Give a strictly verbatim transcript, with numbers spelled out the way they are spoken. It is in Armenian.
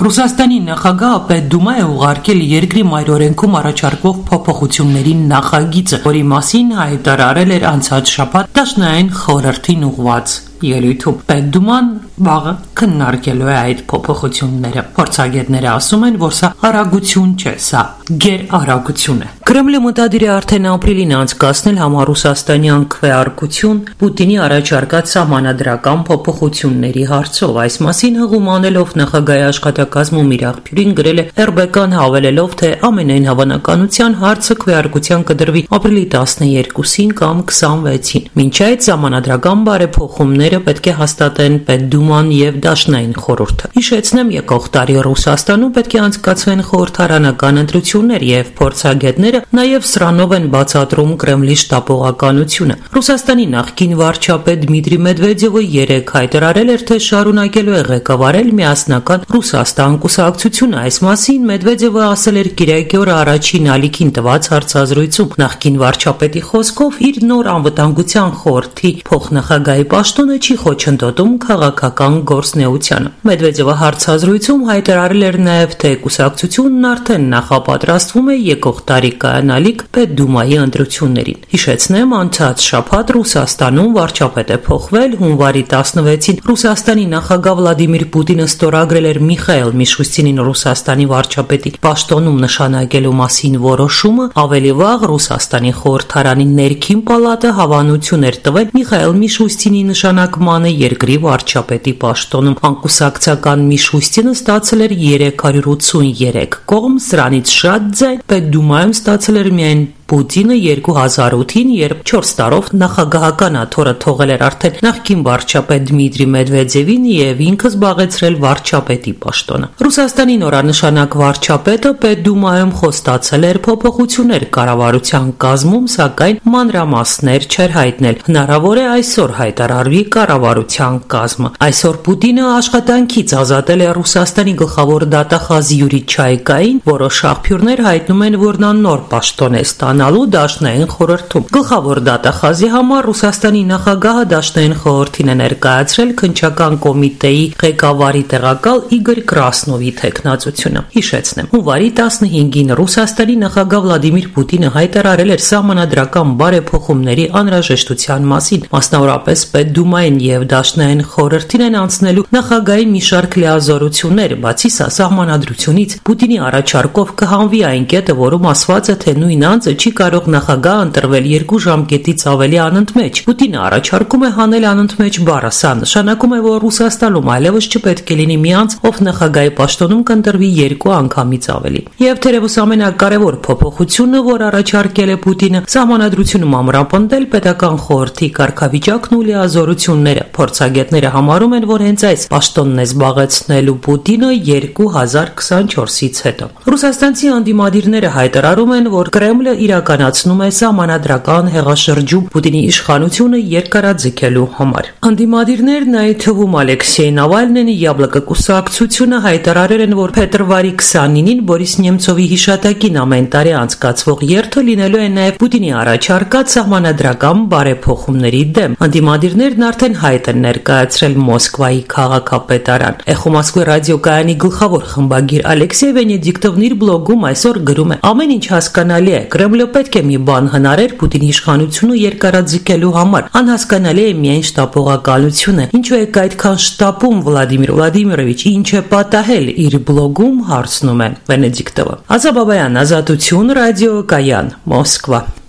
Ռուսաստանի նախագահը Պետդումա է ուղարկել երկրի մայրօրենքում առաջարկվող փոփոխությունների նախագիծը, որի մասին հայտարարել էր անցած շաբաթ Դաշնային խորհրդին ուղղված ելույթում։ Պետդուման վաղը քննարկելու է այդ փոփոխությունները։ Փորձագետները ասում են, որ սա արագություն չէ, սա գերարագություն է։ Կրեմլը մտադիր է արդեն ապրիլին անցկացնել համառուսաստանյան քվեարկություն Պուտինի առաջարկած սահմանադրական փոփոխությունների հարցով։ Այս մասին հղում անելով նախագահի աշխատակազմում իր աղբյուրին գրել է эр бэ կան հավելելով, թե ամենայն հավանականության հարցը քվեարկության կդրվի ապրիլի տասներկուսին կամ քսանվեցին։ Մինչ այդ սահմանադրական բարեփոխումները պետք է հաստատեն Պետդուման եւ Դաշնային խորհուրդը։ Հիշեցնեմ, եկող տարի Ռուսաստանում պետք է անցկացվեն խորհրդարանական ընտրություններ եւ փորձագետները նաեւ սրանով են բացատրում Կրեմլի շտապողականությունը։ Ռուսաստանի նախկին վարչապետ Դմիտրի Մեդվեդևը երեկ հայտարարել էր, թե շարունակելու է ղեկավարել միասնական Ռուսաստան կուսակցությունը։ Այս մասին Մեդվեդևը ասել էր Կիրակի օրը առաջին ալիքին տված հարցազրույցում։ Նախկին վարչապետի խոսքով իր նոր անվտանգության խորհրդի փոխնախագահի պաշտոնը չի խոչընդոտում քաղաքական գործունեությանը։ Մեդվեդևը հարցազրույցում հայտարարել էր նաև, թե կուսակցությունն արդեն նախապատրաստվում է եկող տարի կայանալիք Պետդումայի ընտրություններին։ Հիշեցնեմ, անցած շաբաթ Ռուսաստանում վարչապետ է փոխվել։ Հունվարի տասնվեցին Ռուսաստանի նախագահ Վլադիմիր Պուտինը ստորագրել էր Միխայիլ Միշուստինին Ռուսաստանի վարչապետի պաշտոնում նշանակելու մասին որոշումը։ Ավելի վաղ Ռուսաստանի խորհրդարանի ներքին պալատը հավանություն էր տվել Միխայիլ Միշուստինի նշանակմանը երկրի վարչապետի պաշտոնում։ Անկուսակցական Միշուստինը ստացել էր երեք հարյուր ութսուներեք կողմ, սրանից շատ ձայն Պետդումայում ստացել էր միայն Պուտինը երկու հազար ութին, երբ չորս տարով նախագահական աթոռը թողել էր արդեն նախկին վարչապետ Դմիտրի Մեդվեդևին եւ ինքը զբաղեցրել վարչապետի պաշտոնը։ Ռուսաստանի նորանշանակ վարչապետը Պետդումայում խոստացել էր փոփոխություններ կառավարության կազմում, սակայն մանրամասներ չէր հայտնել։ Հնարավոր է այսօր հայտարարվի կառավարության կազմը։ Այսօր Պուտինը աշխատանքից ազատել է Ռուսաստանի գլխավոր դատախազ Յուրի Չայկային, որոշ աղբյուրներ հայտնում են, որ նա նոր պաշտոն է ստանալու Դաշնային խորհրդում։ Գլխավոր դատախազի համար Ռուսաստանի նախագահը Դաշնային խորհրդին է ներկայացրել քննչական կոմիտեի ղեկավարի տեղակալ Իգոր Կրասնովի թեկնածությունը։ Հիշեցնեմ, հունվարի տասնհինգին Ռուսաստանի նախագահ Վլադիմիր Պուտինը հայտարարել էր սահմանադրական բարեփոխումների անհրաժեշտության մասին, մասնավորապես Պետդումային եւ Դաշնային խորհրդին են անցնելու նախագահի մի շարք լիազորություններ։ Բացի սա, սահմանադրությունից Պուտինի առաջարկով կհանվի այն կետը, որում ասված է, թե նույն անձը չի կարող նախագահ ընտրվել երկու ժամկետից ավելի անընդմեջ։ Պուտինը առաջարկում է հանել անընդմեջ բառը։ Սա նշանակում է, որ Ռուսաստանում այլևս չպետք է լինի մի անձ, ով նախագահի պաշտոնում կընտրվի երկու անգամից ավելի։ Եվ թերևս ամենակարևոր փոփոխությունը, որ առաջարկել է Պուտինը, սահմանադրությունում ամրապնդել պետական խորհրդի կարգավիճակն ու լիազորությունները։ Փորձագետները համարում են, որ հենց այս պաշտոնն է զբաղեցնելու Պուտինը երկու հազար քսանչորսից հետո։ Ռուսաստանցի անդիմադիրները հայտարարում են, որ Կրեմլը իրականացնում է սահմանադրական հեղաշրջում Պուտինի իշխանությունը երկարաձգելու համար։ Անդիմադիրներն, այդ թվում Ալեքսեյ Նավալնին, Յաբլոկը կուսակցությունը հայտարարել են, որ փետրվարի քսանինին Բորիս Նեմցովի հիշատակին ամեն տարի անցկացվող երթը լինելու է նաև Պուտինի առաջարկած սահմանադրական բարեփոխումների դեմ։ Անդիմադիրներն արդեն հայտ են ներկայացրել Մոսկվայի քաղաքապետարան։ Էխո Մոսկվի ռադիոկայանի գլխավոր խմբագիր Ալեքսեյ Վենեդիկտովն իր բլոգում այսօր գրում է. ամեն ինչ հասկանալի է, Կրեմլը պետք է մի բան հնարեր Պուտինի իշխանությունը երկարաձգելու համար։ Անհասկանալի է միայն շտապողականությունը։ Ինչու եք այդքան շտապում, Վլադիմիր Վլադիմիրովիչ, ինչ է պատահել, իր բլոգում հարցնում է Վենեդիկտովը։ Ազատ Բաբայան, Ազատություն, ռադիոկայան, Մոսկվա։